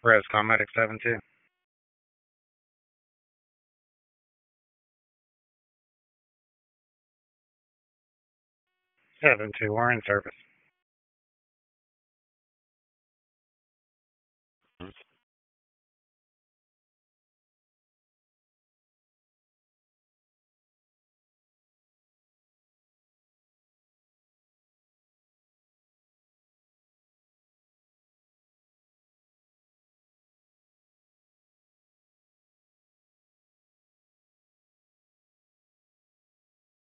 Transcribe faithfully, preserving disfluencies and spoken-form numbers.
Res Comedic seven two. seven two, we're in service.